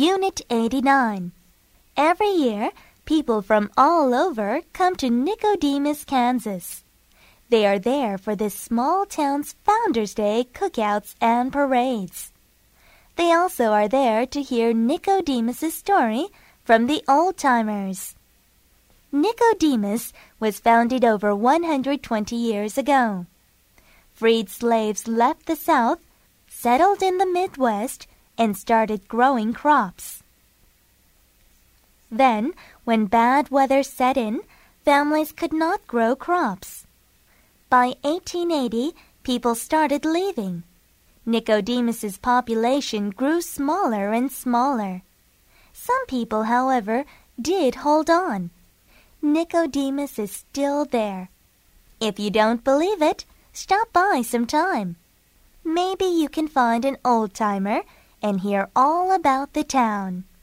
Unit 89. Every year, people from all over come to Nicodemus, Kansas. They are there for this small town's Founders Day cookouts and parades. They also are there to hear Nicodemus' story from the old-timers. Nicodemus was founded over 120 years ago. Freed slaves left the South, settled in the Midwest, and started growing crops. Then, when bad weather set in, families could not grow crops. By 1880, people started leaving. Nicodemus's population grew smaller and smaller. Some people, however, did hold on. Nicodemus is still there. If you don't believe it, stop by sometime. Maybe you can find an old-timer and hear all about the town.